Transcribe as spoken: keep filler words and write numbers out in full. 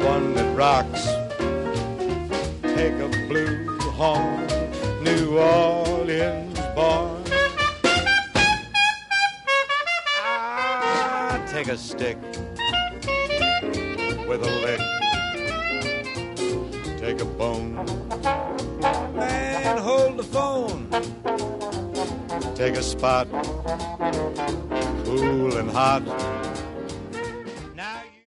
one that rocks. Take a blue horn, New Orleans born. Ah, take a stick with a lick. Take a bone, man, hold the phone. Take a spot, cool and hot.